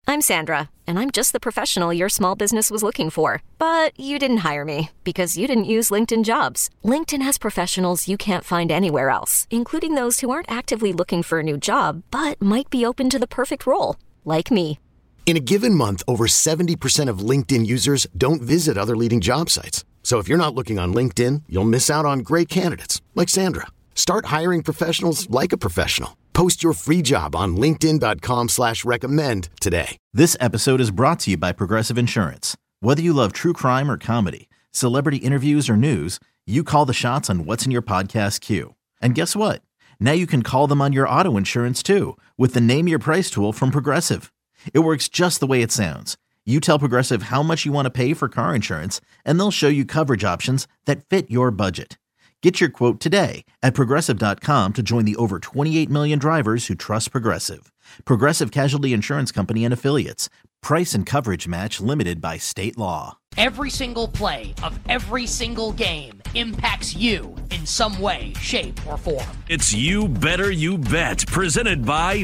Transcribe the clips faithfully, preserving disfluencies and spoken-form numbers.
I'm Sandra, and I'm just the professional your small business was looking for. But you didn't hire me because you didn't use LinkedIn Jobs. LinkedIn has professionals you can't find anywhere else, including those who aren't actively looking for a new job, but might be open to the perfect role, like me. In a given month, over seventy percent of LinkedIn users don't visit other leading job sites. So if you're not looking on LinkedIn, you'll miss out on great candidates like Sandra. Start hiring professionals like a professional. Post your free job on linkedin.com slash recommend today. This episode is brought to you by Progressive Insurance. Whether you love true crime or comedy, celebrity interviews or news, you call the shots on what's in your podcast queue. And guess what? Now you can call them on your auto insurance too with the Name Your Price tool from Progressive. It works just the way it sounds. You tell Progressive how much you want to pay for car insurance, and they'll show you coverage options that fit your budget. Get your quote today at Progressive dot com to join the over twenty-eight million drivers who trust Progressive. Progressive Casualty Insurance Company and Affiliates. Price and coverage match limited by state law. Every single play of every single game impacts you in some way, shape, or form. It's You Better You Bet, presented by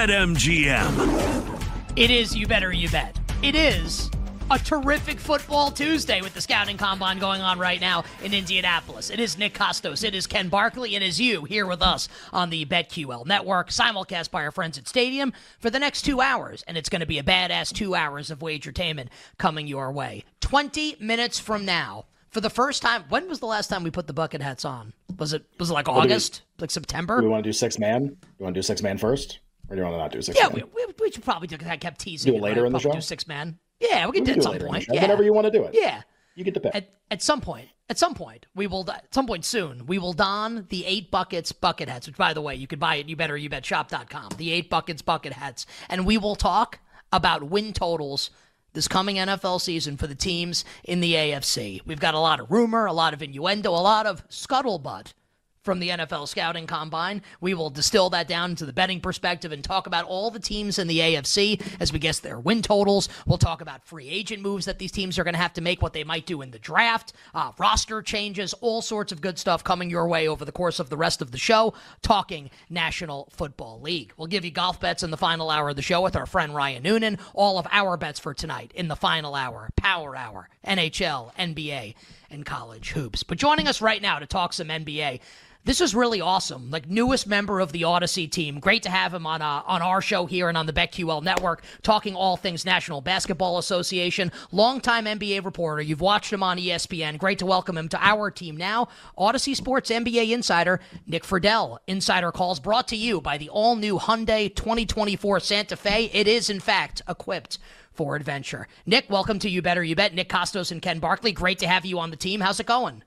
BetMGM. It is You Better You Bet. It is a terrific football Tuesday with the Scouting Combine going on right now in Indianapolis. It is Nick Costos. It is Ken Barkley. It is you here with us on the BetQL Network, simulcast by our friends at Stadium for the next two hours. And it's going to be a badass two hours of wagertainment coming your way. twenty minutes from now, for the first time, when was the last time we put the bucket hats on? Was it was it like August? We, like September? Do we want to do six man? Do you want to do six man first? Or do you want to not do six yeah, man? Yeah, we, we, we should probably do it because I kept teasing. Do it later right? in the show? Do six man. Yeah, we can we do it can at do some it point. Yeah. Yeah. Whenever you want to do it. Yeah. You get to pick. At, at some point, at some point, we will, at some point soon, we will don the eight buckets bucket hats, which, by the way, you could buy at you better you bet shop dot com, the eight buckets bucket hats, and we will talk about win totals this coming N F L season for the teams in the A F C. We've got a lot of rumor, a lot of innuendo, a lot of scuttlebutt from the N F L Scouting Combine. We will distill that down into the betting perspective and talk about all the teams in the A F C as we guess their win totals. We'll talk about free agent moves that these teams are going to have to make, what they might do in the draft, uh, roster changes, all sorts of good stuff coming your way over the course of the rest of the show, talking National Football League. We'll give you golf bets in the final hour of the show with our friend Ryan Noonan. All of our bets for tonight in the final hour, Power Hour, N H L, N B A, and college hoops. But joining us right now to talk some N B A, this is really awesome. Like, newest member of the Odyssey team. Great to have him on uh, on our show here and on the BetQL Network, talking all things National Basketball Association. Longtime N B A reporter. You've watched him on E S P N. Great to welcome him to our team now. Odyssey Sports N B A insider Nick Friedell. Insider calls brought to you by the all-new Hyundai twenty twenty-four Santa Fe. It is, in fact, equipped for adventure. Nick, welcome to You Better You Bet. Nick Costos and Ken Barkley. Great to have you on the team. How's it going?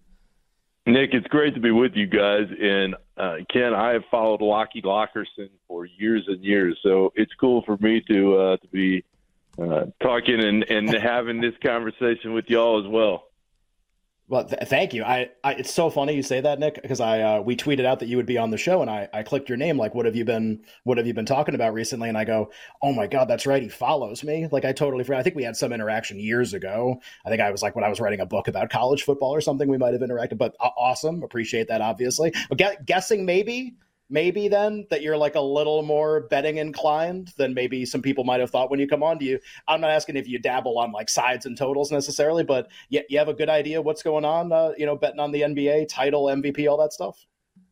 Nick, it's great to be with you guys. And uh, Ken, I have followed Lockie Lockerson for years and years, so it's cool for me to uh, to be uh, talking and, and having this conversation with y'all as well. Well, th- thank you. I, I, it's so funny you say that, Nick, because I uh, we tweeted out that you would be on the show, and I, I clicked your name, like, what have you been what have you been talking about recently? And I go, oh my God, that's right, he follows me. Like, I totally forgot. I think we had some interaction years ago. I think I was like when I was writing a book about college football or something, we might have interacted. But uh, awesome, appreciate that, obviously. But gu- guessing maybe. Maybe then that you're like a little more betting inclined than maybe some people might have thought when you come on to you. I'm not asking if you dabble on like sides and totals necessarily, but you, you have a good idea what's going on, uh, you know, betting on the N B A, title, M V P, all that stuff?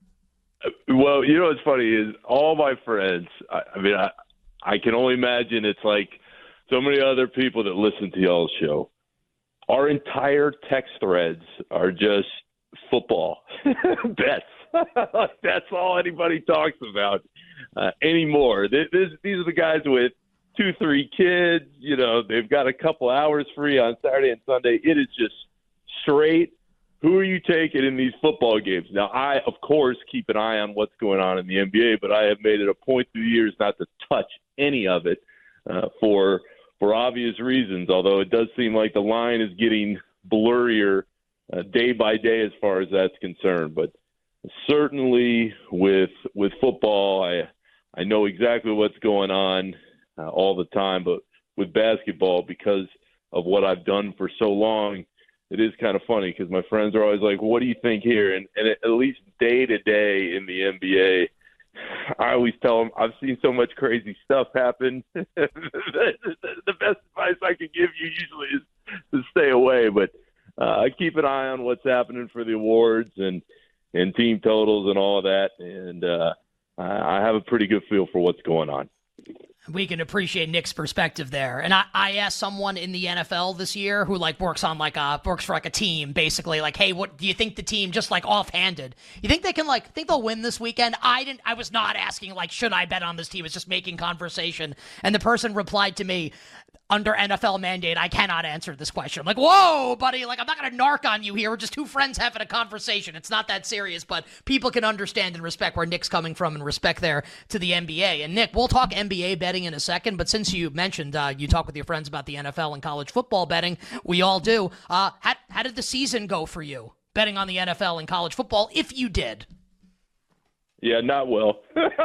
Well, you know what's funny is all my friends, I, I mean, I, I can only imagine it's like so many other people that listen to y'all's show. Our entire text threads are just football bets. That's all anybody talks about uh, anymore. This, this, these are the guys with two, three kids. You know, they've got a couple hours free on Saturday and Sunday. It is just straight. Who are you taking in these football games? Now, I, of course, keep an eye on what's going on in the N B A, but I have made it a point through the years not to touch any of it uh, for for obvious reasons, although it does seem like the line is getting blurrier uh, day by day as far as that's concerned. But certainly with with football, I I know exactly what's going on uh, all the time, but with basketball, because of what I've done for so long, it is kind of funny because my friends are always like, what do you think here? And, and at least day to day in the N B A, I always tell them I've seen so much crazy stuff happen. the, the, the best advice I can give you usually is to stay away, but uh, I keep an eye on what's happening for the awards and, and team totals and all of that, and uh, I have a pretty good feel for what's going on. We can appreciate Nick's perspective there. And I, I asked someone in the N F L this year who like works on like a works for like a team, basically like, hey, what do you think the team, just like offhanded, you think they can like think they'll win this weekend? I didn't I was not asking like, should I bet on this team? It's just making conversation. And the person replied to me, under N F L mandate, I cannot answer this question. I'm like, whoa, buddy, like I'm not gonna narc on you here. We're just two friends having a conversation. It's not that serious, but people can understand and respect where Nick's coming from and respect there to the N B A. And Nick, we'll talk N B A betting in a second, but since you mentioned uh, you talk with your friends about the N F L and college football betting, we all do. Uh, how, how did the season go for you, betting on the N F L and college football, if you did? Yeah, not well.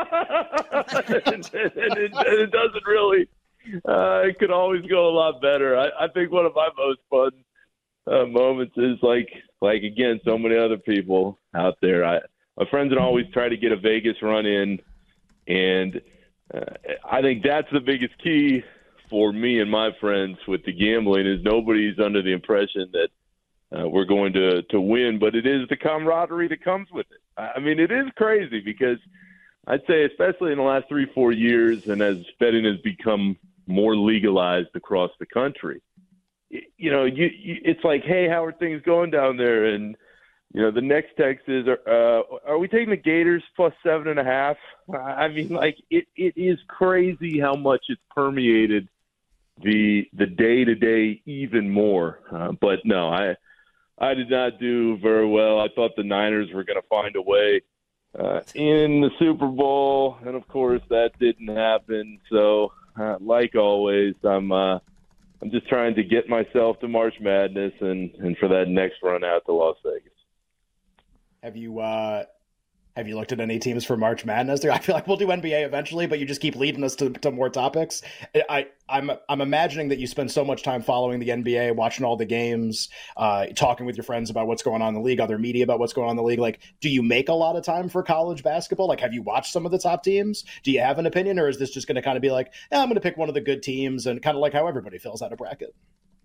and, and, and, it, and it doesn't really. Uh, it could always go a lot better. I, I think one of my most fun uh, moments is like, like again, so many other people out there. I, my friends would always try to get a Vegas run in, and uh, I think that's the biggest key for me and my friends with the gambling is nobody's under the impression that uh, we're going to to win, but it is the camaraderie that comes with it. I mean, it is crazy because I'd say, especially in the last three, four years, and as betting has become more legalized across the country, you know, you, you it's like, hey, how are things going down there? And you know, the next text is, uh, are we taking the Gators plus seven and a half? I mean, like it, it is crazy how much it's permeated the the day to day even more. Uh, but no, I I did not do very well. I thought the Niners were going to find a way uh, in the Super Bowl, and of course that didn't happen. So. Uh, like always, I'm uh, I'm just trying to get myself to March Madness and, and for that next run out to Las Vegas. Have you uh, have you looked at any teams for March Madness? I feel like we'll do N B A eventually, but you just keep leading us to, to more topics. I I'm I'm imagining that you spend so much time following the N B A, watching all the games, uh, talking with your friends about what's going on in the league, other media about what's going on in the league. Like, do you make a lot of time for college basketball? Like, have you watched some of the top teams? Do you have an opinion, or is this just going to kind of be like, eh, I'm going to pick one of the good teams and kind of like how everybody fills out a bracket?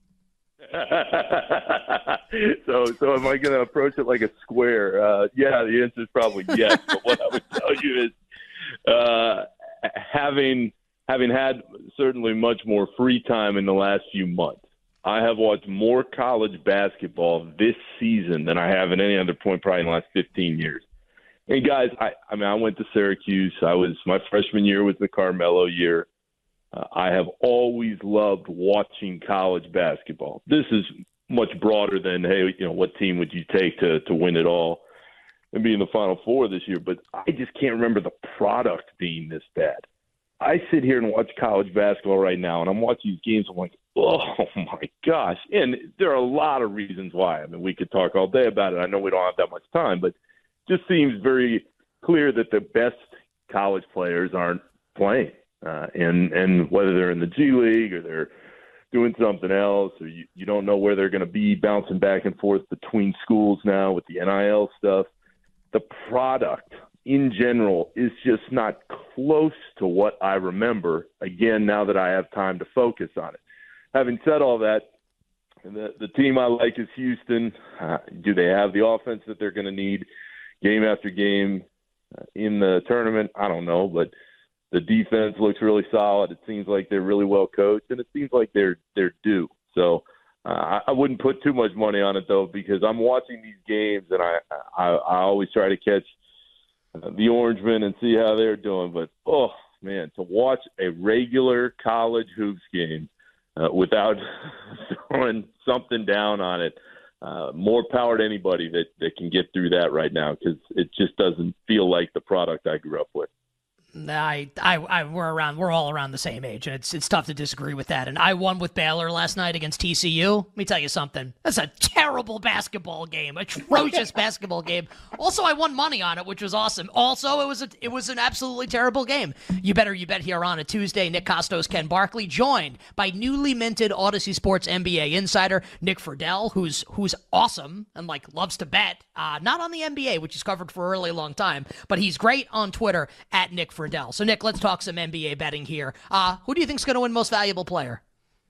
so, so am I going to approach it like a square? Uh, yeah, the answer is probably yes. But what I would tell you is, uh, having having had certainly much more free time in the last few months, I have watched more college basketball this season than I have at any other point probably in the last fifteen years. And guys, I, I mean, I went to Syracuse. I was my freshman year was the Carmelo year. Uh, I have always loved watching college basketball. This is much broader than, hey, you know, what team would you take to, to win it all and be in the Final Four this year? But I just can't remember the product being this bad. I sit here and watch college basketball right now, and I'm watching these games. I'm like, oh, my gosh. And there are a lot of reasons why. I mean, we could talk all day about it. I know we don't have that much time, but it just seems very clear that the best college players aren't playing. Uh, and, and whether they're in the G League or they're doing something else, or you, you don't know where they're going to be bouncing back and forth between schools now with the N I L stuff, the product in general is just not close to what I remember, again, now that I have time to focus on it. Having said all that, the, the team I like is Houston. Uh, do they have the offense that they're going to need game after game uh, in the tournament? I don't know, but the defense looks really solid. It seems like they're really well coached, and it seems like they're they're due. So uh, I, I wouldn't put too much money on it, though, because I'm watching these games, and I I, I always try to catch uh, the Orangemen and see how they're doing. But, oh, man, to watch a regular college hoops game uh, without throwing something down on it, uh, more power to anybody that, that can get through that right now, because it just doesn't feel like the product I grew up with. I, I, I, we're around, we're all around the same age, and it's it's tough to disagree with that. And I won with Baylor last night against T C U. Let me tell you something. That's a terrible basketball game, atrocious basketball game. Also, I won money on it, which was awesome. Also, it was a, it was an absolutely terrible game. You better you bet here on a Tuesday. Nick Costos, Ken Barkley, joined by newly minted Odyssey Sports N B A insider Nick Friedel, who's who's awesome and like loves to bet. Uh, not on the N B A, which he's covered for a really long time, but he's great on Twitter at Nick Friedel. So, Nick, let's talk some N B A betting here. Uh, who do you think is going to win Most Valuable Player?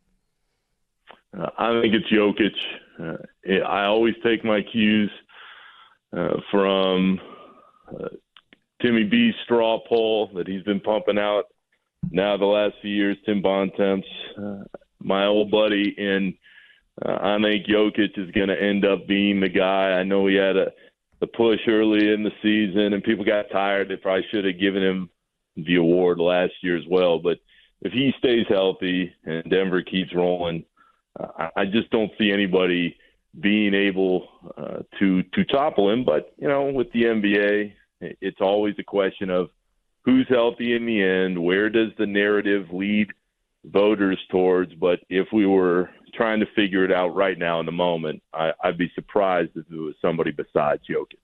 Uh, I think it's Jokic. Uh, I always take my cues uh, from uh, Timmy B's straw poll that he's been pumping out now the last few years, Tim Bontemps, uh, my old buddy, and uh, I think Jokic is going to end up being the guy. I know he had a the push early in the season, and people got tired. They probably should have given him the award last year as well. But if he stays healthy and Denver keeps rolling, uh, I just don't see anybody being able uh, to to topple him. But, you know, with the N B A, it's always a question of who's healthy in the end, where does the narrative lead voters towards. But if we were trying to figure it out right now in the moment, I, I'd be surprised if it was somebody besides Jokic.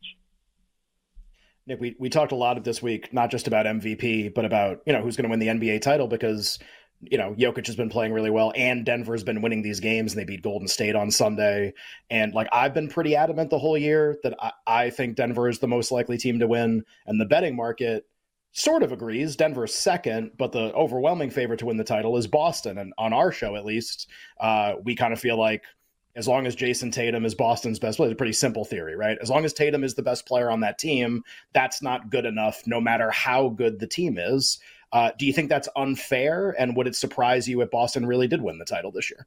Nick, we, we talked a lot of this week, not just about M V P, but about, you know, who's going to win the N B A title because, you know, Jokic has been playing really well and Denver's been winning these games and they beat Golden State on Sunday. And like, I've been pretty adamant the whole year that I, I think Denver is the most likely team to win. And the betting market sort of agrees. Denver's second, but the overwhelming favorite to win the title is Boston. And on our show, at least, uh, we kind of feel like as long as Jason Tatum is Boston's best player, it's a pretty simple theory, right? As long as Tatum is the best player on that team, that's not good enough, no matter how good the team is. Uh, do you think that's unfair? And would it surprise you if Boston really did win the title this year?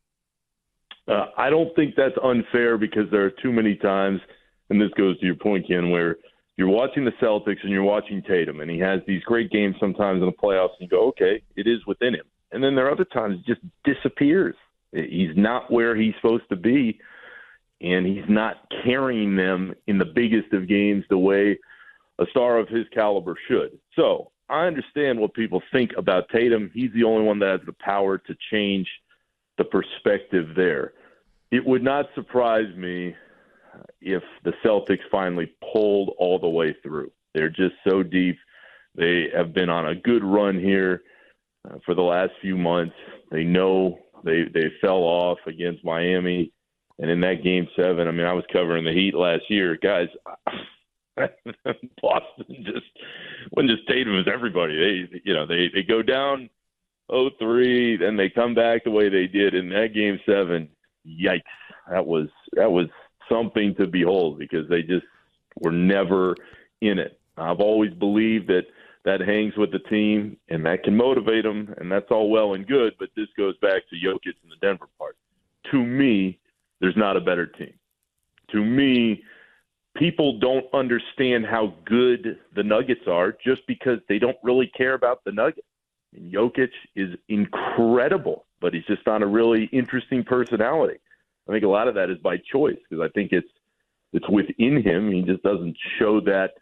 Uh, I don't think that's unfair because there are too many times, and this goes to your point, Ken, where you're watching the Celtics and you're watching Tatum, and he has these great games sometimes in the playoffs, and you go, okay, it is within him. And then there are other times it just disappears. He's not where he's supposed to be, and he's not carrying them in the biggest of games the way a star of his caliber should. So I understand what people think about Tatum. He's the only one that has the power to change the perspective there. It would not surprise me if the Celtics finally pulled all the way through. They're just so deep. They have been on a good run here uh, for the last few months. They know They they fell off against Miami, and in that game seven, I mean, I was covering the Heat last year, guys. Boston just when just Tatum is everybody. They you know they, they go down oh three, then they come back the way they did in that game seven. Yikes! That was that was something to behold because they just were never in it. I've always believed that. That hangs with the team, and that can motivate them, and that's all well and good, but this goes back to Jokic and the Denver part. To me, there's not a better team. To me, people don't understand how good the Nuggets are just because they don't really care about the Nuggets. And Jokic is incredible, but he's just not a really interesting personality. I think a lot of that is by choice because I think it's it's within him. He just doesn't show that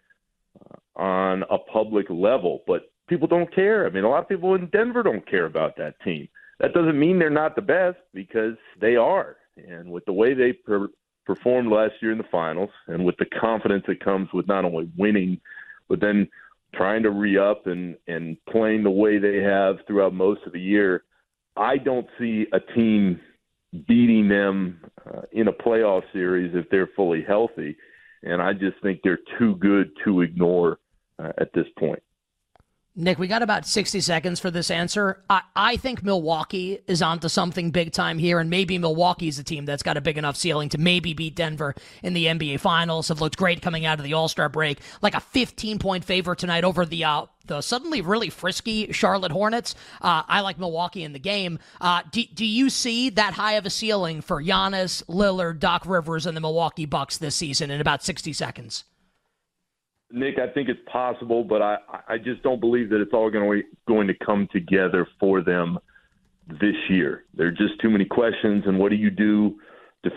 on a public level, but people don't care. I mean, a lot of people in Denver don't care about that team. That doesn't mean they're not the best because they are. And with the way they per- performed last year in the finals and with the confidence that comes with not only winning, but then trying to re-up and, and playing the way they have throughout most of the year, I don't see a team beating them uh, in a playoff series if they're fully healthy. And I just think they're too good to ignore uh, at this point. Nick, we got about sixty seconds for this answer. I, I think Milwaukee is onto something big time here, and maybe Milwaukee's a team that's got a big enough ceiling to maybe beat Denver in the N B A Finals. Have looked great coming out of the All-Star break, like a fifteen-point favorite tonight over the uh, the suddenly really frisky Charlotte Hornets. Uh, I like Milwaukee in the game. Uh, do, do you see that high of a ceiling for Giannis, Lillard, Doc Rivers, and the Milwaukee Bucks this season in about sixty seconds? Nick, I think it's possible, but I, I just don't believe that it's all going to, going to come together for them this year. There are just too many questions, and what do you do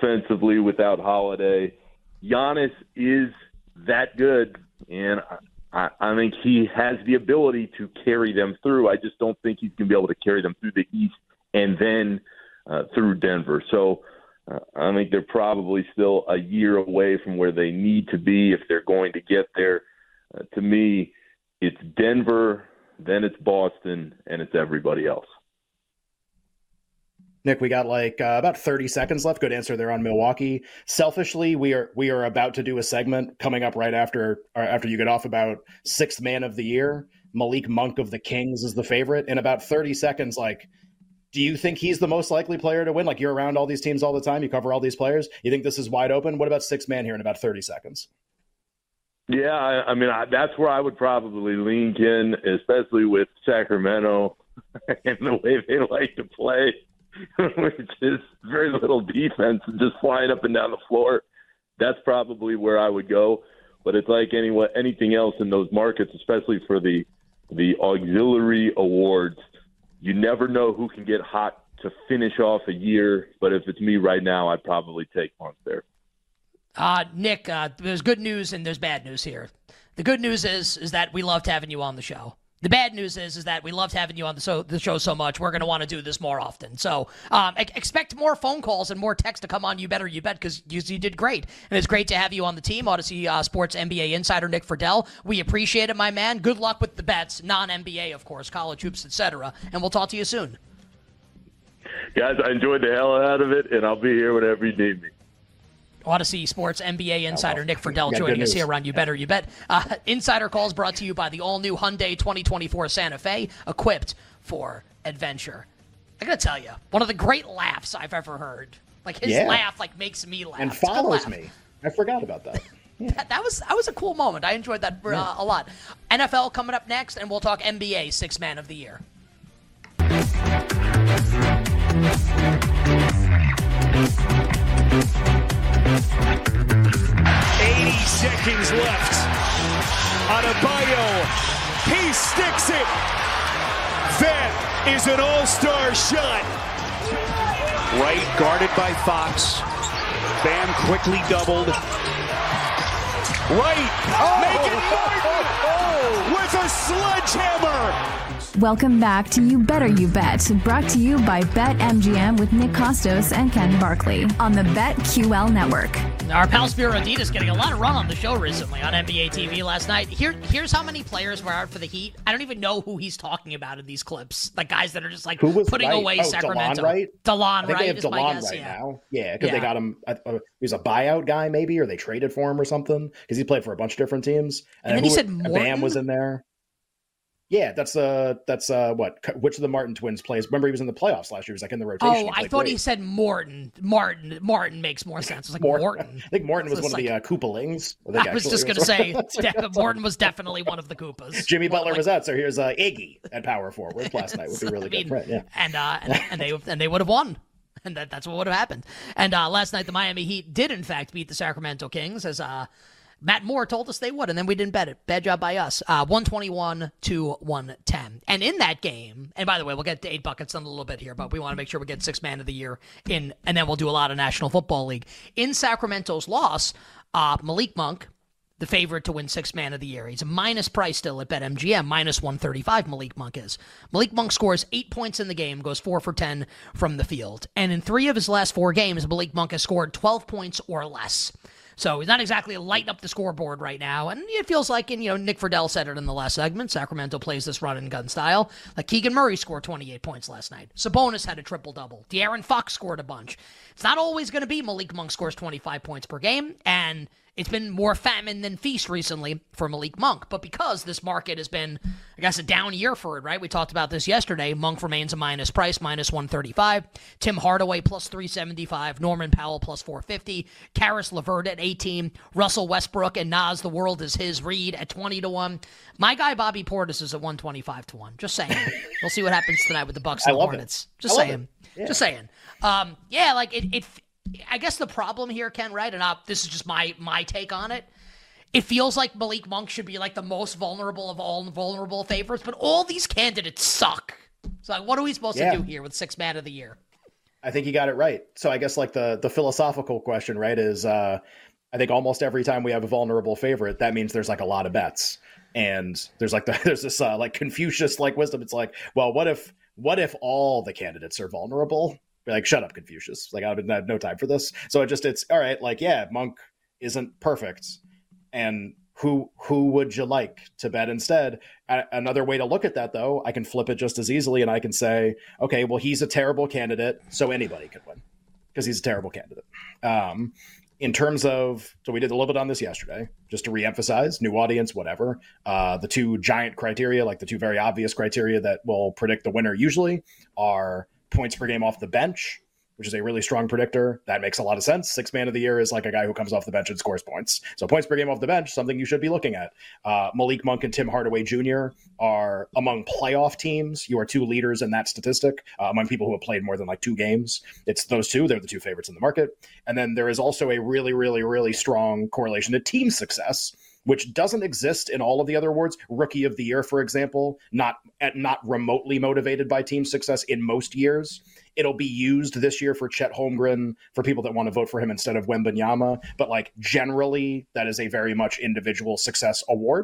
defensively without Holiday? Giannis is that good, and I, I think he has the ability to carry them through. I just don't think he's going to be able to carry them through the East and then uh, through Denver. So uh, I think they're probably still a year away from where they need to be if they're going to get there. Uh, to me, it's Denver, then it's Boston, and it's everybody else. Nick, we got like uh, about thirty seconds left. Good answer there on Milwaukee. Selfishly, we are we are about to do a segment coming up right after or after you get off about sixth man of the year. Malik Monk of the Kings is the favorite. In about thirty seconds, like, do you think he's the most likely player to win? Like, you're around all these teams all the time. You cover all these players. You think this is wide open? What about sixth man here in about thirty seconds? Yeah, I, I mean, I, that's where I would probably lean in, especially with Sacramento and the way they like to play. Which is very little defense and just flying up and down the floor. That's probably where I would go. But it's like any, anything else in those markets, especially for the the auxiliary awards. You never know who can get hot to finish off a year. But if it's me right now, I'd probably take Monk there. Uh, Nick, uh, there's good news and there's bad news here. The good news is is that we loved having you on the show. The bad news is is that we loved having you on the, so, the show so much, we're going to want to do this more often. So um, e- expect more phone calls and more text to come on You Better You Bet, because you, you did great. And it's great to have you on the team, Odyssey uh, Sports N B A insider Nick Friedell. We appreciate it, my man. Good luck with the bets, non-N B A, of course, college hoops, et cetera. And we'll talk to you soon. Guys, I enjoyed the hell out of it, and I'll be here whenever you need me. Odyssey Sports N B A insider Nick Friedell joining us here on You Better You Bet. Uh, Insider Calls brought to you by the all-new Hyundai twenty twenty-four Santa Fe, equipped for adventure. I gotta tell you, one of the great laughs I've ever heard. Like, his yeah. laugh like makes me laugh. And It's a good follows laugh. me. I forgot about that. Yeah. that. That was that was a cool moment. I enjoyed that uh, Yeah. a lot. N F L coming up next, and we'll talk N B A Sixth Man of the Year. eighty seconds left. Adebayo, he sticks it. That is an all-star shot. Right, guarded by Fox. Bam quickly doubled. Right, oh, make it Martin with a sledgehammer. Welcome back to You Better You Bet, brought to you by BetMGM with Nick Costos and Ken Barkley on the BetQL network. Our pal Spiro Adidas getting a lot of run on the show recently on N B A T V last night. Here, here's how many players were out for the Heat. I don't even know who he's talking about in these clips. Like, guys that are just like Who was putting right? away oh, Sacramento. DeLon Wright? DeLon I think Wright they have is my DeLon guess. right yeah. now. Yeah, because Yeah. they got him. Uh, uh, he was a buyout guy, maybe, or they traded for him or something. Because he played for a bunch of different teams. And then he who- said Bam Morton? was in there. Yeah, that's uh, that's uh, what? Which of the Martin twins plays? Remember, he was in the playoffs last year. He was like in the rotation. Oh, I thought he said Morton. Martin. Martin makes more sense. It was like Morton. Morton. I think Morton was So one it's of the uh, Koopalings. I, think I was actually just it going to was- say, That's de- what- Morton was definitely one of the Koopas. Jimmy More Butler like- was out, so here's uh, Iggy at power forward last night. Would be really I mean, good. Right, yeah. And uh, and, and they and they would have won, and that, that's what would have happened. And uh, last night, the Miami Heat did in fact beat the Sacramento Kings, as uh, Matt Moore told us they would, and then we didn't bet it. Bad job by us. Uh, one twenty-one to one ten. And in that game, and by the way, we'll get to eight buckets in a little bit here, but we want to make sure we get six man of the year in, and then we'll do a lot of National Football League. In Sacramento's loss, uh, Malik Monk, the favorite to win sixth man of the year. He's a minus price still at BetMGM, minus one thirty-five Malik Monk is. Malik Monk scores eight points in the game, goes four for ten from the field. And in three of his last four games, Malik Monk has scored twelve points or less. So he's not exactly lighting up the scoreboard right now. And it feels like, and you know, Nick Friedell said it in the last segment, Sacramento plays this run and gun style. Like Keegan Murray scored twenty-eight points last night. Sabonis had a triple-double. De'Aaron Fox scored a bunch. It's not always going to be Malik Monk scores twenty-five points per game, and it's been more famine than feast recently for Malik Monk. But because this market has been, I guess, a down year for it, right? We talked about this yesterday. Monk remains a minus price, minus one thirty-five. Tim Hardaway plus three seventy-five. Norman Powell plus four fifty. Karis LeVert at eighteen. Russell Westbrook and Nas, the world is his, Reed at twenty to one. My guy Bobby Portis is at one twenty-five to one. Just saying. We'll see what happens tonight with the Bucks and I the love Hornets. it. Just I love saying. it. Yeah. Just saying. Um, yeah, like it, it. I guess the problem here, Ken, right? And uh, this is just my my take on it. It feels like Malik Monk should be like the most vulnerable of all vulnerable favorites, but all these candidates suck. So like, what are we supposed Yeah. to do here with sixth man of the year? I think you got it right. So I guess like the the philosophical question, right, is uh, I think almost every time we have a vulnerable favorite, that means there's like a lot of bets. And there's like the, there's this uh, like Confucius like wisdom. It's like, well, what if what if all the candidates are vulnerable? Be like, shut up, Confucius. Like I have no time for this. So it just it's all right. Like yeah, Monk isn't perfect, and who who would you like to bet instead? A- another way to look at that though, I can flip it just as easily, and I can say, okay, well he's a terrible candidate, so anybody could win because he's a terrible candidate. Um, In terms of, so we did a little bit on this yesterday, just to reemphasize, new audience, whatever. Uh, the two giant criteria, like the two very obvious criteria that will predict the winner usually are points per game off the bench, which is a really strong predictor. That makes a lot of sense. Sixth man of the year is like a guy who comes off the bench and scores points. So points per game off the bench, something you should be looking at. Uh, Malik Monk and Tim Hardaway Junior are among playoff teams. You are two leaders in that statistic uh, among people who have played more than like two games. It's those two. They're the two favorites in the market. And then there is also a really, really, really strong correlation to team success, which doesn't exist in all of the other awards. Rookie of the year, for example, not not remotely motivated by team success in most years. It'll be used this year for Chet Holmgren, for people that want to vote for him instead of Wembanyama. But like generally, that is a very much individual success award.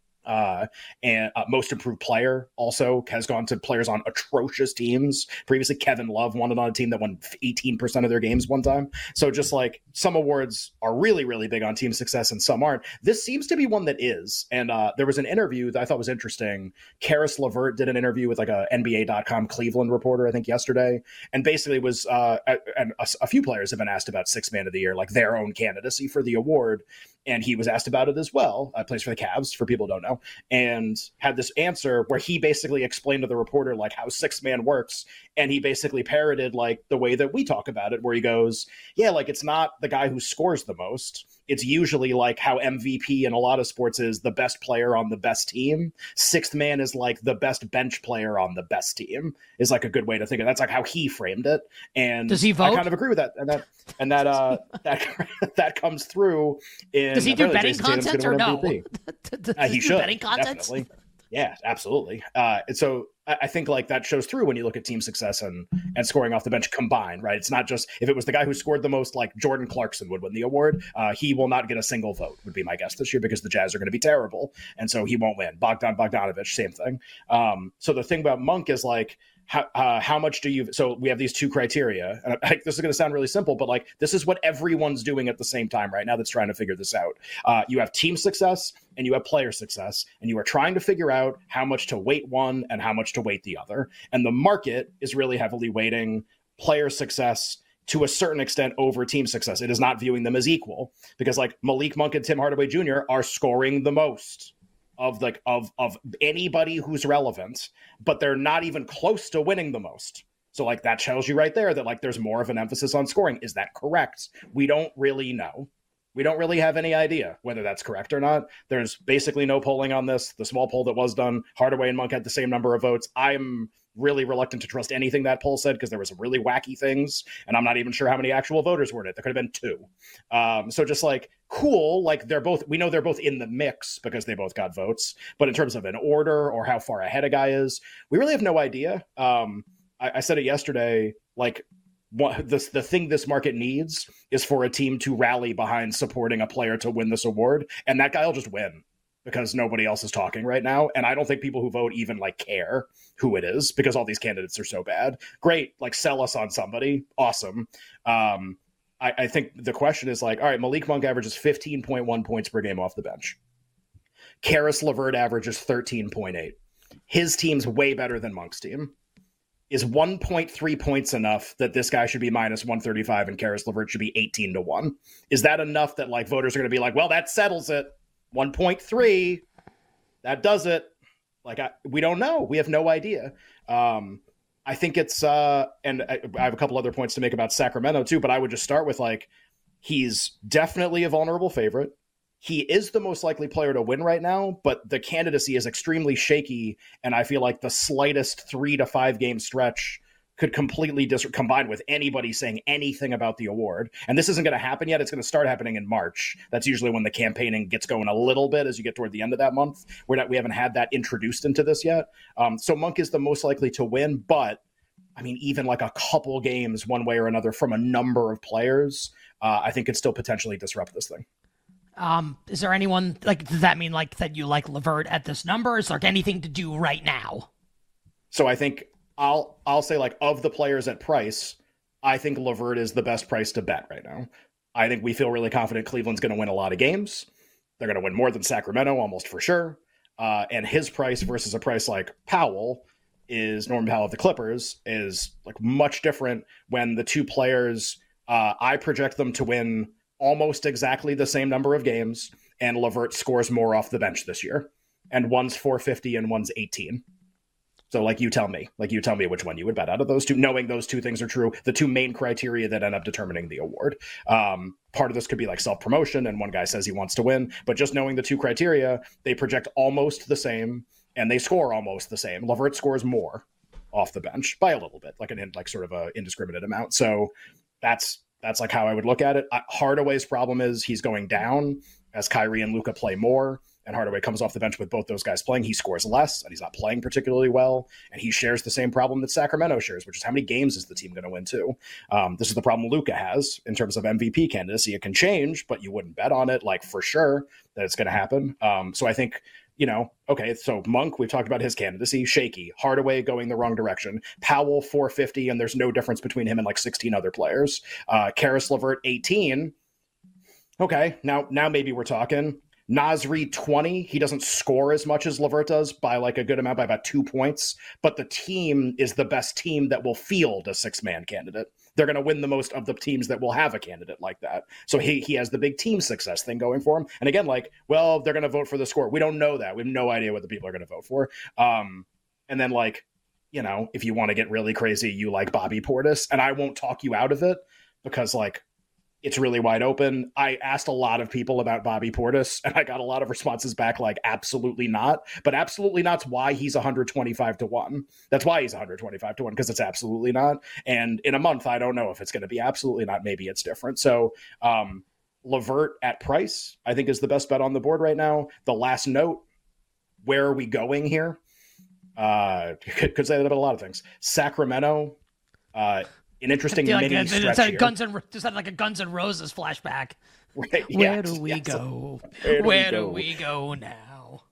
Uh, and uh, most improved player also has gone to players on atrocious teams. Previously, Kevin Love won it on a team that won eighteen percent of their games one time. So just like some awards are really, really big on team success and some aren't. This seems to be one that is. And uh, there was an interview that I thought was interesting. Karis LeVert did an interview with like a N B A dot com Cleveland reporter, I think yesterday. And basically was, uh, and a, a few players have been asked about sixth man of the year, like their own candidacy for the award. And he was asked about it as well. Uh, plays for the Cavs, for people who don't know, and had this answer where he basically explained to the reporter like how six man works. And he basically parroted like the way that we talk about it, where he goes, yeah, like it's not the guy who scores the most. It's usually like how M V P in a lot of sports is the best player on the best team. Sixth man is like the best bench player on the best team is like a good way to think of it. That's like how he framed it. And does he vote? I kind of agree with that. And that, and that, uh, that, that comes through in. Does he do betting content or no? uh, he should. Betting content? Definitely. Yeah, absolutely. Uh, and so I, I think like that shows through when you look at team success and and scoring off the bench combined, right? It's not just if it was the guy who scored the most, like Jordan Clarkson would win the award. Uh, he will not get a single vote, would be my guess this year, because the Jazz are going to be terrible, and so he won't win. Bogdan Bogdanovic, same thing. Um, so the thing about Monk is like, How, uh, how much do you, so we have these two criteria, and I, this is going to sound really simple, but like, this is what everyone's doing at the same time right now that's trying to figure this out. Uh, you have team success and you have player success, and you are trying to figure out how much to weight one and how much to weight the other. And the market is really heavily weighting player success to a certain extent over team success. It is not viewing them as equal, because like Malik Monk and Tim Hardaway Junior are scoring the most of like of of anybody who's relevant, but they're not even close to winning the most. So like that tells you right there that like there's more of an emphasis on scoring. Is that correct? We don't really know. We don't really have any idea whether that's correct or not. There's basically no polling on this. The small poll that was done, Hardaway and Monk had the same number of votes. I'm really reluctant to trust anything that poll said, because there were some really wacky things, and I'm not even sure how many actual voters were in it. There could have been two. Um, so just like, cool, like they're both, we know they're both in the mix because they both got votes, but in terms of an order or how far ahead a guy is, we really have no idea. Um, I, I said it yesterday, like what the, the thing this market needs is for a team to rally behind supporting a player to win this award, and that guy will just win, because nobody else is talking right now. And I don't think people who vote even like care who it is, because all these candidates are so bad. Great. Like sell us on somebody. Awesome. Um, I, I think the question is like, all right, Malik Monk averages fifteen point one points per game off the bench. Karis LeVert averages thirteen point eight. His team's way better than Monk's team. Is one point three points enough that this guy should be minus one thirty-five and Karis LeVert should be eighteen to one? Is that enough that like voters are going to be like, well, that settles it. one point three, that does it. Like, I, we don't know. We have no idea. Um, I think it's, uh, and I, I have a couple other points to make about Sacramento too, but I would just start with like, he's definitely a vulnerable favorite. He is the most likely player to win right now, but the candidacy is extremely shaky. And I feel like the slightest three to five game stretch could completely dis- combine with anybody saying anything about the award. And this isn't going to happen yet. It's going to start happening in March. That's usually when the campaigning gets going a little bit as you get toward the end of that month. We're not, we haven't had that introduced into this yet. Um, so Monk is the most likely to win, but I mean, even like a couple games one way or another from a number of players, uh, I think could still potentially disrupt this thing. Um, is there anyone, like, does that mean, like, that you like LeVert at this number? Is there anything to do right now? So I think I'll I'll say, like, of the players at price, I think LeVert is the best price to bet right now. I think we feel really confident Cleveland's going to win a lot of games. They're going to win more than Sacramento, almost for sure. Uh, and his price versus a price like Powell is Norman Powell of the Clippers is like much different when the two players, uh, I project them to win almost exactly the same number of games, and LeVert scores more off the bench this year. And one's four fifty and one's eighteen. So like you tell me, like you tell me which one you would bet out of those two, knowing those two things are true, the two main criteria that end up determining the award. Um, part of this could be like self-promotion and one guy says he wants to win, but just knowing the two criteria, they project almost the same and they score almost the same. LeVert scores more off the bench by a little bit, like an like sort of a indiscriminate amount. So that's that's like how I would look at it. Hardaway's problem is he's going down as Kyrie and Luka play more. And Hardaway comes off the bench with both those guys playing. He scores less, and he's not playing particularly well. And he shares the same problem that Sacramento shares, which is how many games is the team going to win too? Um, this is the problem Luka has in terms of M V P candidacy. It can change, but you wouldn't bet on it, like for sure that it's going to happen. Um, so I think, you know, okay, so Monk, we've talked about his candidacy, shaky. Hardaway going the wrong direction. Powell, four fifty, and there's no difference between him and like sixteen other players. Uh, Karis LeVert, eighteen. Okay, now now maybe we're talking. Nasri, twenty. He doesn't score as much as LeVert does by like a good amount, by about two points. But the team is the best team that will field a six-man candidate. They're going to win the most of the teams that will have a candidate like that. So he he has the big team success thing going for him. And again, like, well, they're going to vote for the score. We don't know that. We have no idea what the people are going to vote for. Um, and then like, you know, if you want to get really crazy, you like Bobby Portis. And I won't talk you out of it because like, it's really wide open. I asked a lot of people about Bobby Portis, and I got a lot of responses back like, absolutely not. But absolutely not's why he's one hundred twenty-five to one. That's why he's one hundred twenty-five to one, because it's absolutely not. And in a month, I don't know if it's going to be absolutely not. Maybe it's different. So um, LeVert at price, I think, is the best bet on the board right now. The last note, where are we going here? Uh, could, could say that about a lot of things. Sacramento, uh, an interesting mini like, stretch it's here. Guns and, just had like a Guns N' Roses flashback. Right, Where yes, do we yes. go? Where do Where we do go? we go now?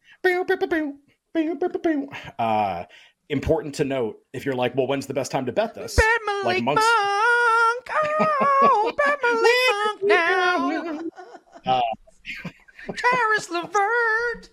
Uh, important to note, if you're like, well, when's the best time to bet this? Bet Malik Like Monk. Monk's- Oh, bet Malik Monk now. Uh, Karis LeVert.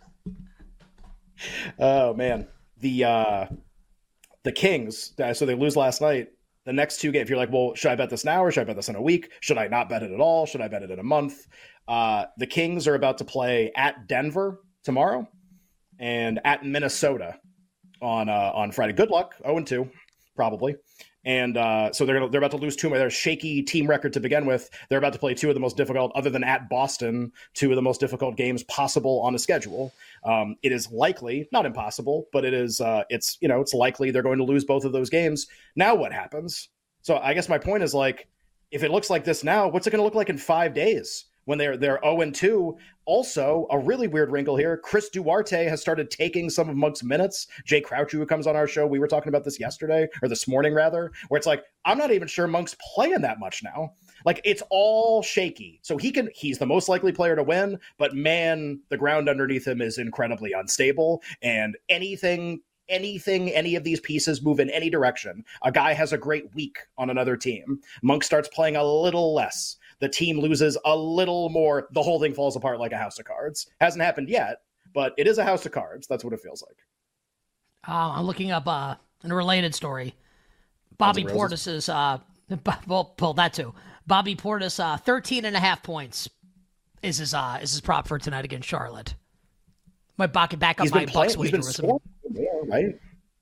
oh man, the uh, the Kings. Uh, so they lose last night. The next two games, if you're like, well, should I bet this now or should I bet this in a week? Should I not bet it at all? Should I bet it in a month? Uh, the Kings are about to play at Denver tomorrow and at Minnesota on uh, on Friday. Good luck, oh and two, probably. And uh, so they're gonna, they're about to lose two of their shaky team record to begin with. They're about to play two of the most difficult, other than at Boston, two of the most difficult games possible on a schedule. Um, it is likely, not impossible, but it is uh, it's you know it's likely they're going to lose both of those games. Now what happens? So I guess my point is like, if it looks like this now, what's it going to look like in five days when they're they're oh and two? Also, a really weird wrinkle here. Chris Duarte has started taking some of Monk's minutes. Jay Crouch, who comes on our show, we were talking about this yesterday, or this morning rather, where it's like, I'm not even sure Monk's playing that much now. Like, it's all shaky. So he can, he's the most likely player to win, but man, the ground underneath him is incredibly unstable. And anything, anything, any of these pieces move in any direction. A guy has a great week on another team. Monk starts playing a little less. The team loses a little more. The whole thing falls apart like a house of cards. Hasn't happened yet, but it is a house of cards. That's what it feels like. Uh, I'm looking up uh, in a related story. Bobby Portis is, uh, well, pull that too. Bobby Portis, uh, thirteen and a half points is his, uh, is his prop for tonight against Charlotte. My back back up He's my been Bucks playing, he's been wager. scoring more, right?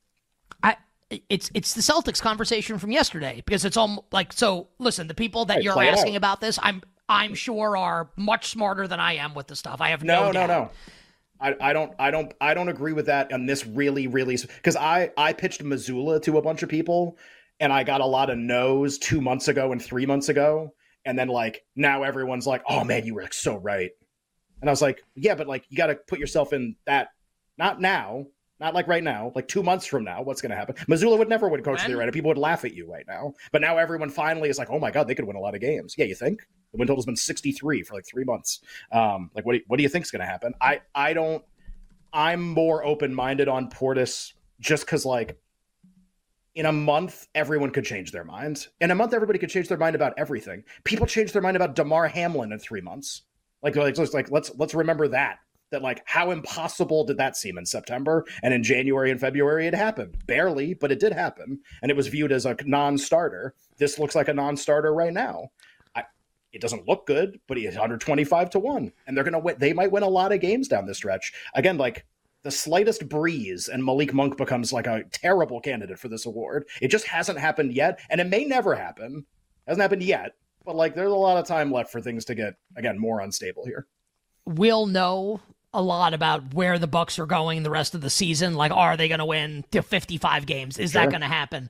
I, it's it's the Celtics conversation from yesterday because it's all like, so listen, the people that Right, you're play it asking out. about this, I'm I'm sure are much smarter than I am with the stuff. I have no No, no, doubt. no. I, I don't I don't I don't agree with that on this really, really, because I, I pitched Missoula to a bunch of people and I got a lot of no's two months ago and three months ago. And then like now everyone's like, oh man, you were like so right. And I was like, yeah, but like you got to put yourself in that, not now, not like right now, like two months from now, what's going to happen? Missoula would never win coach of the year, right? People would laugh at you right now. But now everyone finally is like, oh my God, they could win a lot of games. Yeah, you think? The win total's been sixty-three for like three months. Um, like, what do you, what do you think is going to happen? I, I don't. I'm more open-minded on Portis just because, like, in a month, everyone could change their mind. In a month, everybody could change their mind about everything. People changed their mind about Damar Hamlin in three months. Like, like, like let's let's remember that. That, like, how impossible did that seem in September? And in January and February, it happened. Barely, but it did happen. And it was viewed as a non-starter. This looks like a non-starter right now. I, it doesn't look good, but he's one twenty-five to one. And they're going to win. They might win a lot of games down the stretch. Again, like, the slightest breeze and Malik Monk becomes like a terrible candidate for this award. It just hasn't happened yet. And it may never happen. It hasn't happened yet. But, like, there's a lot of time left for things to get, again, more unstable here. We'll know a lot about where the Bucks are going the rest of the season. Like, are they going to win to fifty-five games? Is sure. that going to happen?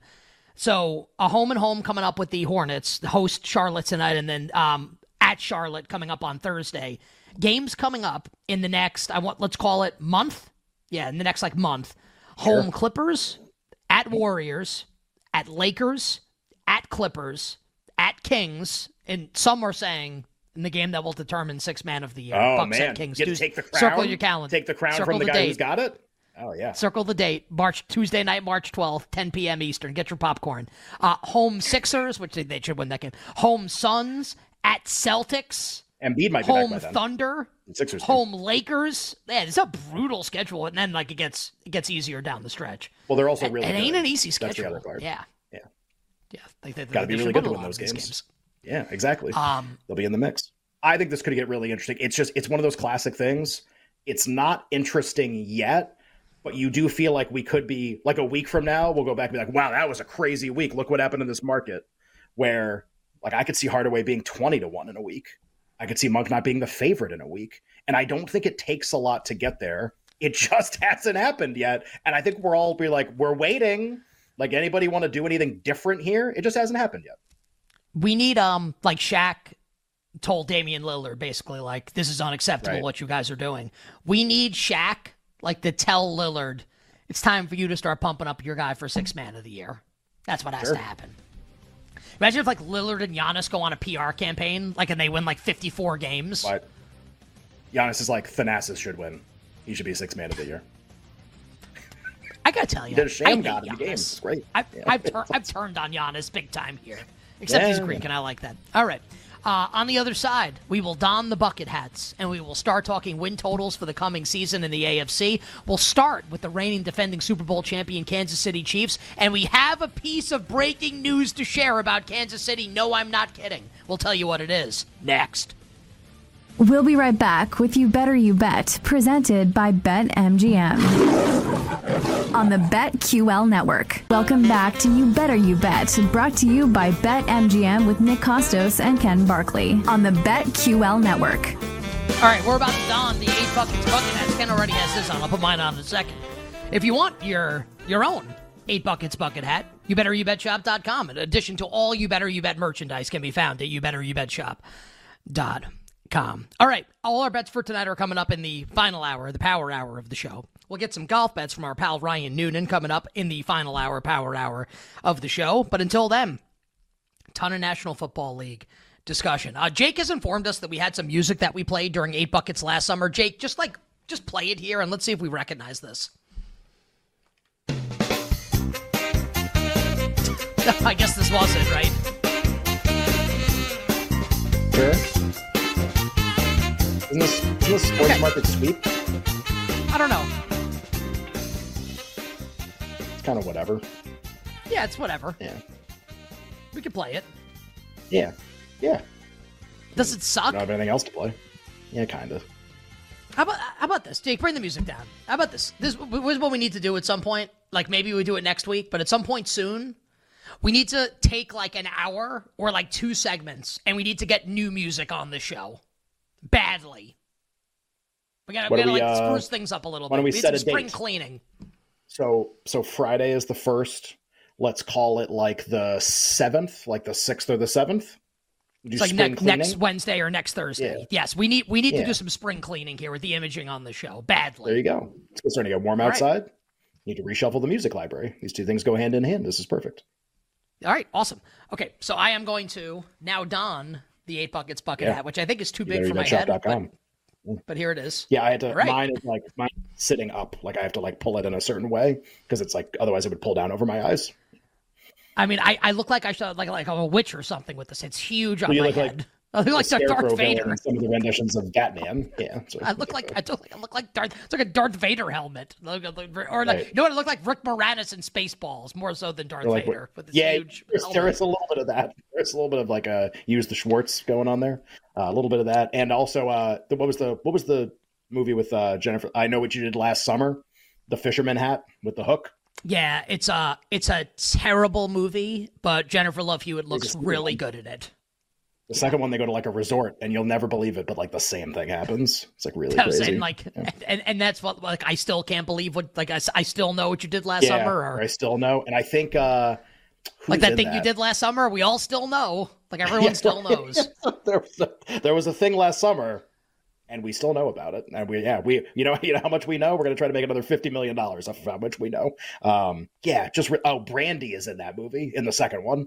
So a home and home coming up with the Hornets, host Charlotte tonight, and then um, at Charlotte coming up on Thursday. Games coming up in the next, I want, let's call it month. Yeah, in the next like month. Home sure. Clippers, at Warriors, at Lakers, at Clippers, at Kings, and some are saying in the game that will determine sixth man of the year. Oh, Bucks man. at Kings. You Tuesday. take the crown. Circle your calendar. Take the crown Circle from the, the guy date. who's got it? Oh, yeah. Circle the date. March Tuesday night, March twelfth, ten p.m. Eastern. Get your popcorn. Uh, home Sixers, which they, they should win that game. Home Suns, at Celtics. Embiid might be home back by then. Thunder. Sixers home team. Lakers. Man, it's a brutal schedule, and then like it gets it gets easier down the stretch. Well, they're also really it, it good. ain't an easy schedule. That's the other part. Yeah. Yeah. Yeah. Like they, Got to be really good to win those games. games. Yeah, exactly. Um, They'll be in the mix. I think this could get really interesting. It's just, it's one of those classic things. It's not interesting yet, but you do feel like we could be, like a week from now, we'll go back and be like, wow, that was a crazy week. Look what happened in this market. Where, like, I could see Hardaway being twenty to one in a week. I could see Monk not being the favorite in a week. And I don't think it takes a lot to get there. It just hasn't happened yet. And I think we're all be like, we're waiting. Like, anybody want to do anything different here? It just hasn't happened yet. We need, um, like, Shaq told Damian Lillard, basically, like, this is unacceptable, right. what you guys are doing. We need Shaq, like, to tell Lillard, it's time for you to start pumping up your guy for sixth man of the year. That's what has sure. to happen. Imagine if, like, Lillard and Giannis go on a P R campaign, like, and they win, like, fifty-four games. But Giannis is like, Thanasis should win. He should be sixth man of the year. I gotta tell you, he did a sham I god hate in the game. It's great. I've, yeah. I've, tur- I've turned on Giannis big time here. Except yeah. he's Greek, and I like that. All right. Uh, on the other side, we will don the bucket hats, and we will start talking win totals for the coming season in the A F C. We'll start with the reigning defending Super Bowl champion Kansas City Chiefs, and we have a piece of breaking news to share about Kansas City. No, I'm not kidding. We'll tell you what it is next. We'll be right back with You Better You Bet, presented by BetMGM on the BetQL network. Welcome back to You Better You Bet, brought to you by BetMGM with Nick Costos and Ken Barkley on the BetQL network. All right, we're about to don the eight buckets bucket hats. Ken already has this on. I'll put mine on in a second. If you want your your own eight buckets bucket hat, you better you bet shop dot com. In addition to all You Better You Bet merchandise can be found at you better you bet shop dot com. All right, all our bets for tonight are coming up in the final hour, the power hour of the show. We'll get some golf bets from our pal Ryan Noonan coming up in the final hour, power hour of the show. But until then, a ton of National Football League discussion. Uh, Jake has informed us that we had some music that we played during Eight Buckets last summer. Jake, just like, just play it here and let's see if we recognize this. I guess this was it, right? Sure. Isn't this, isn't this sports okay. market sweep? I don't know. It's kind of whatever. Yeah, it's whatever. Yeah. We can play it. Yeah. Yeah. Does it suck? Don't have anything else to play. Yeah, kind of. How about how about this, Jake? Bring the music down. How about this? This is what we need to do at some point. Like maybe we do it next week, but at some point soon, we need to take like an hour or like two segments, and we need to get new music on the show. Badly. We gotta, we gotta we, like uh, spruce things up a little why bit. Don't we, we set need a some spring date? cleaning. So so Friday is the first. Let's call it like the seventh, like the sixth or the seventh. It's like ne- next Wednesday or next Thursday. Yeah. Yes, we need we need yeah. to do some spring cleaning here with the imaging on the show. Badly. There you go. It's starting to get warm outside. Right. You need to reshuffle the music library. These two things go hand in hand. This is perfect. All right, awesome. Okay, so I am going to now don the eight buckets bucket yeah. hat, which I think is too big better for you my bet shop head. dot com. But, but here it is. Yeah, I had to. Right. Mine is like mine is sitting up. Like I have to like pull it in a certain way because it's like otherwise it would pull down over my eyes. I mean, I, I look like I should like like I'm a witch or something with this. It's huge on well, you my look head. Like I look like the Darth Vader. In some of the renditions of Batman. Yeah, so. I look like I, do, I look like Darth. It's like a Darth Vader helmet, or like, right. you know what? I look like Rick Moranis in Spaceballs, more so than Darth like, Vader with this yeah, huge. There's, there is a little bit of that. There's a little bit of like a use the Schwartz going on there. Uh, a little bit of that, and also uh, the, what was the what was the movie with uh, Jennifer? I Know What You Did Last Summer, the fisherman hat with the hook. Yeah, it's a it's a terrible movie, but Jennifer Love Hewitt looks really good in it. The second one, they go to like a resort, and you'll never believe it, but like the same thing happens. It's like really crazy. And like, yeah. and, and that's what like I still can't believe what like I, I still know what you did last yeah, summer. Or I still know, and I think uh, like that thing that? you did last summer. We all still know. Like everyone yeah, still knows. there, was a, there was a thing last summer, and we still know about it. And we yeah we you know you know how much we know. We're gonna try to make another fifty million dollars off of how much we know. Um, yeah, just re- oh, Brandy is in that movie in the second one.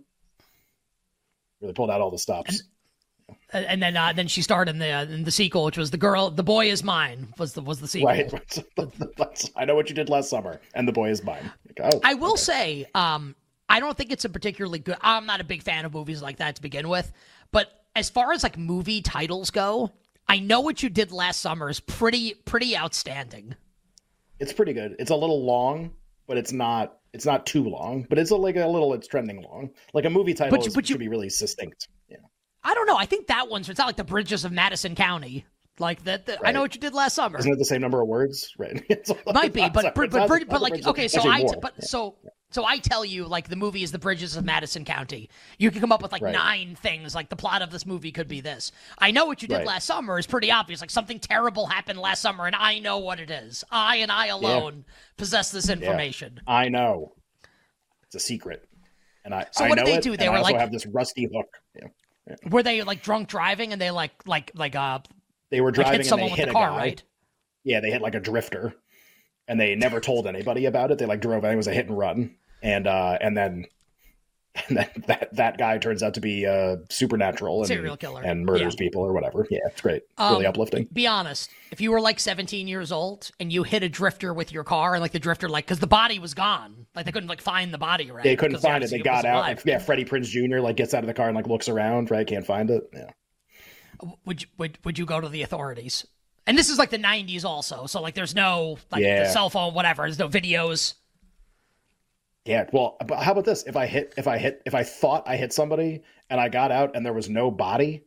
Really pulled out all the stops. And, and then, uh, then she starred in the uh, in the sequel, which was the girl. The Boy Is Mine was the was the sequel. Right. I Know What You Did Last Summer, and The Boy Is Mine. Like, oh, I will okay. say, um, I don't think it's a particularly good. I'm not a big fan of movies like that to begin with, but as far as like movie titles go, I Know What You Did Last Summer is pretty pretty outstanding. It's pretty good. It's a little long, but it's not. It's not too long, but it's a, like a little. It's trending long. Like a movie title but you, is, but you, should be really succinct. Yeah. I don't know. I think that one's. It's not like the Bridges of Madison County. Like that. The, right. I Know What You Did Last Summer. Isn't it the same number of words? Right. Might be, but but but, but, but like okay. So I more. but yeah. so so I tell you like the movie is the Bridges of Madison County. You can come up with like right. nine things. Like the plot of this movie could be this. I Know What You Did right. Last Summer is pretty obvious. Like something terrible happened last summer, and I know what it is. I and I alone yeah. possess this information. Yeah. I know. It's a secret, and I. So I what know did they it, do? They and were I also like have this rusty hook. Yeah. Yeah. Were they like drunk driving and they like like like uh they were driving like hit someone and they with hit the a car, guy. right? Yeah, they hit like a drifter, and they never told anybody about it. They like drove. I think it was a hit and run, and uh, and then and then that that guy turns out to be uh, supernatural and serial killer and murders yeah. people or whatever. Yeah, it's great. Um, really uplifting. Be honest. If you were like seventeen years old and you hit a drifter with your car, and like the drifter, like because the body was gone, like they couldn't like find the body, right? They couldn't find it. They They got out. Like, yeah, Freddie Prinze Junior like gets out of the car and like looks around. Right, can't find it. Yeah. Would you, would would you go to the authorities? And this is like the nineties also, so like there's no like yeah. the cell phone, whatever. There's no videos. Yeah, well, but how about this? If I hit, if I hit, if I thought I hit somebody and I got out and there was no body,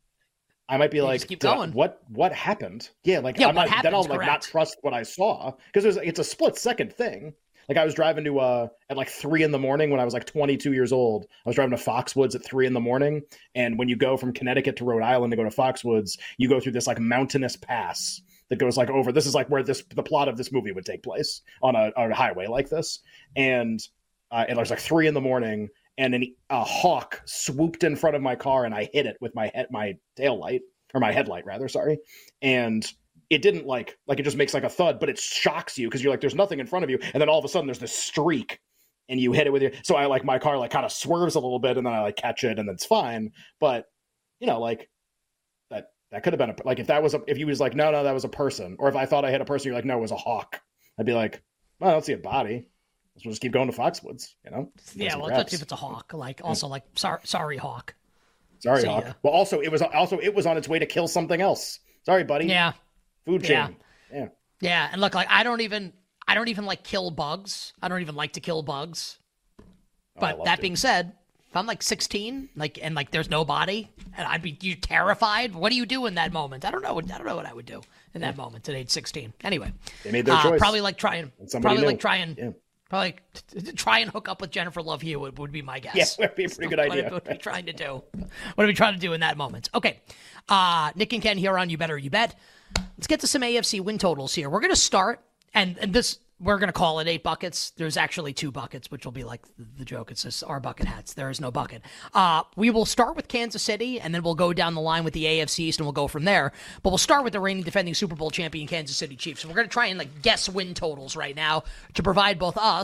I might be you like, keep going. what, what happened? Yeah, like yeah, I'm what not, happens, then I'll like correct. not trust what I saw because it's a split second thing. Like I was driving to uh at like three in the morning when I was like twenty-two years old. I was driving to Foxwoods at three in the morning, and when you go from Connecticut to Rhode Island to go to Foxwoods, you go through this like mountainous pass that goes like over. This is like where this the plot of this movie would take place on a, on a highway like this, and. Uh, it was like three in the morning, and an, a hawk swooped in front of my car, and I hit it with my head, my tail light, or my headlight rather. Sorry, and it didn't like like it just makes like a thud, but it shocks you because you're like there's nothing in front of you, and then all of a sudden there's this streak, and you hit it with your. So I like my car like kind of swerves a little bit, and then I like catch it, and it's fine. But you know, like that that could have been a like if that was a, if he was like no no that was a person, or if I thought I hit a person, you're like no it was a hawk. I'd be like well, I don't see a body. We'll just keep going to Foxwoods, you know? Yeah, well, especially if it's a hawk. Like, also, like, sorry, sorry, hawk. Sorry, See hawk. Ya. Well, also, it was also it was on its way to kill something else. Sorry, buddy. Yeah. Food chain. Yeah. Yeah. Yeah, and look, like, I don't even, I don't even like kill bugs. I don't even like to kill bugs. But oh, that to. being said, if I'm like sixteen, like, and like, there's no body, and I'd be you terrified. What do you do in that moment? I don't know. I don't know what I would do in that yeah. moment at age sixteen. Anyway, they made their uh, choice. Probably like trying, probably knew. like trying. Yeah. Probably try and hook up with Jennifer Love Hewitt would, would be my guess. Yeah, would be a pretty good idea. What are we trying to do? What are we trying to do in that moment? Okay. Uh, Nick and Ken here on You Better You Bet. Let's get to some A F C win totals here. We're going to start, and, and this we're going to call it eight buckets. There's actually two buckets, which will be like the, the joke. It's just our bucket hats. There is no bucket. Uh, we will start with Kansas City, and then we'll go down the line with the A F C East, and we'll go from there. But we'll start with the reigning defending Super Bowl champion Kansas City Chiefs. So we're going to try and like guess win totals right now to provide both us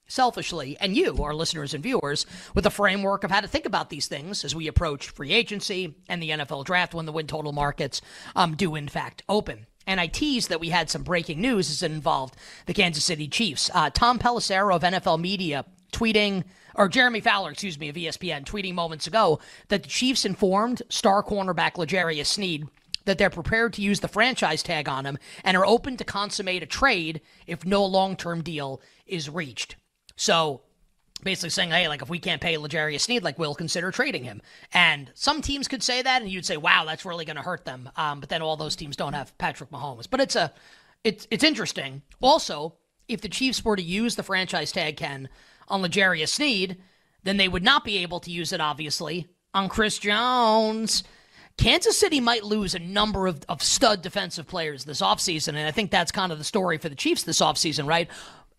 selfishly, and you, our listeners and viewers, with a framework of how to think about these things as we approach free agency and the N F L draft when the win total markets um, do, in fact, open. And I teased that we had some breaking news as it involved the Kansas City Chiefs. Uh, Tom Pelissero of N F L Media tweeting, or Jeremy Fowler, excuse me, of E S P N, tweeting moments ago that the Chiefs informed star cornerback L'Jarius Sneed that they're prepared to use the franchise tag on him and are open to consummate a trade if no long-term deal is reached. So basically saying, hey, like if we can't pay L'Jarius Sneed, like we'll consider trading him. And some teams could say that, and you'd say, wow, that's really going to hurt them. Um, but then all those teams don't have Patrick Mahomes. But it's a, it's it's interesting. Also, if the Chiefs were to use the franchise tag, Ken, on L'Jarius Sneed, then they would not be able to use it, obviously, on Chris Jones. Kansas City might lose a number of, of stud defensive players this offseason, and I think that's kind of the story for the Chiefs this offseason, right?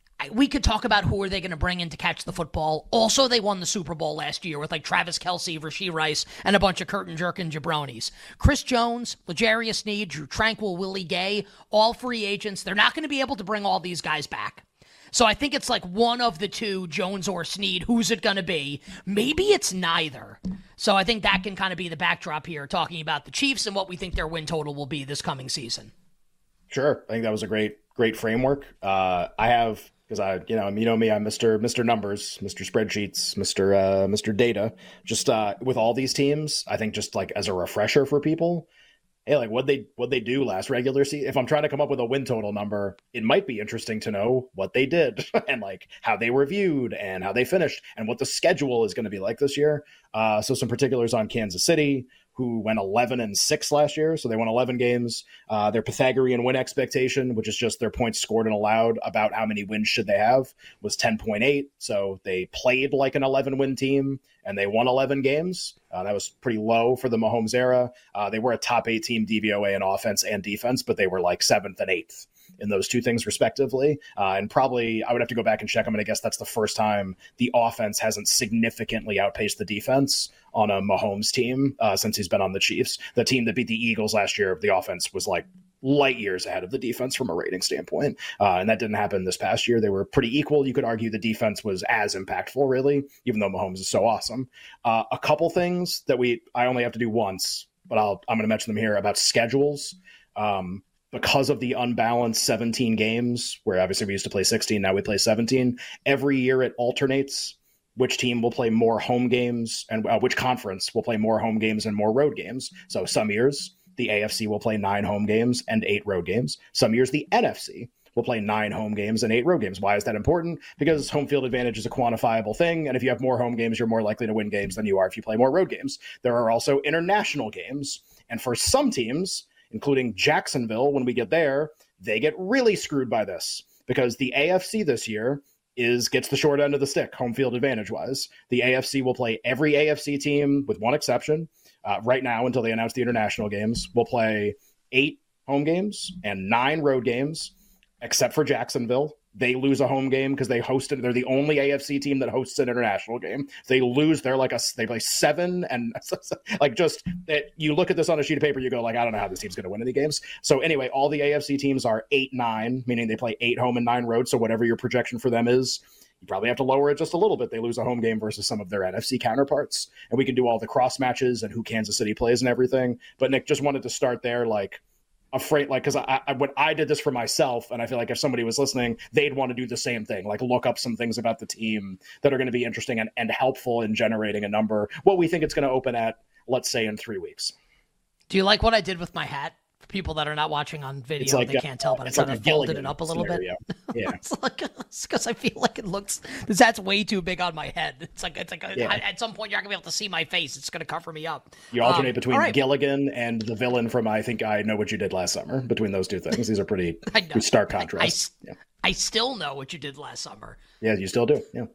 We could talk about who are they going to bring in to catch the football. Also, they won the Super Bowl last year with like Travis Kelce, Rashee Rice, and a bunch of curtain-jerking jabronis. Chris Jones, L'Jarius Sneed, Drew Tranquill, Willie Gay, all free agents. They're not going to be able to bring all these guys back. So I think it's like one of the two, Jones or Sneed. Who's it going to be? Maybe it's neither. So I think that can kind of be the backdrop here, talking about the Chiefs and what we think their win total will be this coming season. Sure. I think that was a great, great framework. Uh, I have, because I, you know, you know me, I'm Mister Mister Numbers, Mister Spreadsheets, Mister Uh, Mister Data. Just uh, with all these teams, I think just like as a refresher for people, hey, like what they what they do last regular season. If I'm trying to come up with a win total number, it might be interesting to know what they did and like how they were viewed and how they finished and what the schedule is going to be like this year. Uh, so some particulars on Kansas City, who went eleven and six last year. So they won eleven games. Uh, their Pythagorean win expectation, which is just their points scored and allowed about how many wins should they have, was ten point eight. So they played like an eleven win team and they won eleven games. Uh, that was pretty low for the Mahomes era. Uh, they were a top eight team D V O A in offense and defense, but they were like seventh and eighth in those two things respectively. Uh, and probably I would have to go back and check. I'm going to guess that's the first time the offense hasn't significantly outpaced the defense on a Mahomes team uh, since he's been on the Chiefs. The team that beat the Eagles last year, the offense was like light years ahead of the defense from a rating standpoint. Uh, and that didn't happen this past year. They were pretty equal. You could argue the defense was as impactful, really, even though Mahomes is so awesome. Uh, a couple things that we, I only have to do once, but I'll, I'm going to mention them here about schedules. Um, because of the unbalanced seventeen games, where obviously we used to play sixteen, now we play seventeen, every year it alternates which team will play more home games and uh, which conference will play more home games and more road games. So some years the A F C will play nine home games and eight road games. Some years the N F C will play nine home games and eight road games. Why is that important? Because home field advantage is a quantifiable thing. And if you have more home games, you're more likely to win games than you are if you play more road games. There are also international games. And for some teams, including Jacksonville, when we get there, they get really screwed by this because the A F C this year is gets the short end of the stick, home field advantage wise. The A F C will play every A F C team with one exception. Uh, right now, until they announce the international games, we'll play eight home games and nine road games, except for Jacksonville. They lose a home game because they hosted. They're the only A F C team that hosts an international game. They lose. They're like a. They play seven and like just that. You look at this on a sheet of paper, you go like, I don't know how this team's going to win any games. So anyway, all the A F C teams are eight nine, meaning they play eight home and nine road. So whatever your projection for them is, you probably have to lower it just a little bit. They lose a home game versus some of their N F C counterparts, and we can do all the cross matches and who Kansas City plays and everything. But Nick, just wanted to start there, like. Afraid, like, because I, I when I did this for myself, and I feel like if somebody was listening, they'd want to do the same thing, like look up some things about the team that are going to be interesting and, and helpful in generating a number, what we think it's going to open at, let's say, in three weeks. Do you like what I did with my hat? For people that are not watching on video, like, they can't tell, but it's I kind like of folded it up a little scenario. bit. Yeah, it's like because I feel like it looks this hat's way too big on my head. It's like it's like a, yeah. I, at some point you're not gonna be able to see my face. It's gonna cover me up. You alternate um, between right. Gilligan and the villain from I Think I Know What You Did Last Summer. Between those two things, these are pretty, pretty stark contrasts. I, I, yeah. I still know what you did last summer. Yeah, you still do. Yeah.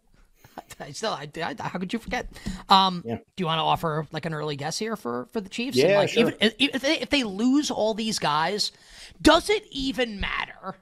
I still, I, I, how could you forget? Um, yeah. Do you want to offer like an early guess here for, for the Chiefs? Yeah, like, sure. Even, if they, if they lose all these guys, does it even matter?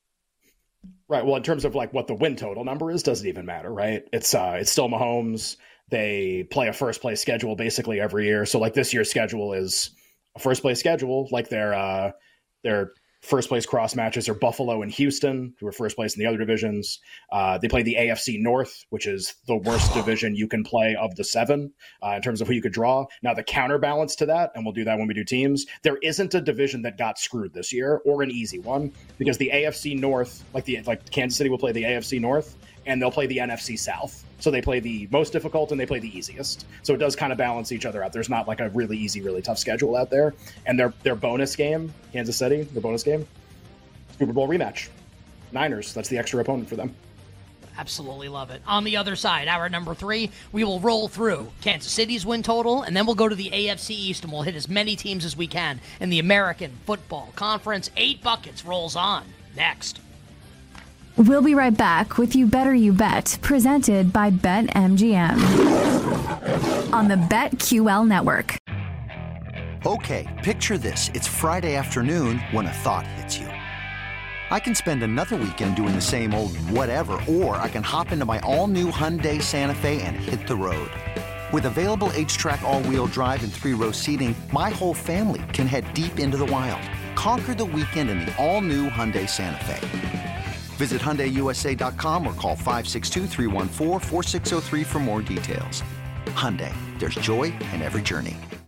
Right. Well, in terms of like what the win total number is, doesn't even matter, right? It's uh, it's still Mahomes. They play a first place schedule basically every year. So like this year's schedule is a first place schedule. Like their uh, their first place cross matches are Buffalo and Houston, who are first place in the other divisions. Uh, they play the A F C North, which is the worst division you can play of the seven uh, in terms of who you could draw. Now, the counterbalance to that, and we'll do that when we do teams, there isn't a division that got screwed this year, or an easy one, because the A F C North, like the like Kansas City will play the A F C North, and they'll play the N F C South. So they play the most difficult and they play the easiest. So it does kind of balance each other out. There's not like a really easy, really tough schedule out there. And their their bonus game, Kansas City, their bonus game, Super Bowl rematch. Niners, that's the extra opponent for them. Absolutely love it. On the other side, hour number three, we will roll through Kansas City's win total, and then we'll go to the A F C East, and we'll hit as many teams as we can in the American Football Conference. Eight Buckets rolls on next. We'll be right back with You Better You Bet, presented by BetMGM on the BetQL network. Okay, picture this. It's Friday afternoon when a thought hits you. I can spend another weekend doing the same old whatever, or I can hop into my all-new Hyundai Santa Fe and hit the road. With available H-Track all-wheel drive and three-row seating, my whole family can head deep into the wild. Conquer the weekend in the all-new Hyundai Santa Fe. Visit Hyundai U S A dot com or call five six two, three one four, four six zero three for more details. Hyundai, there's joy in every journey.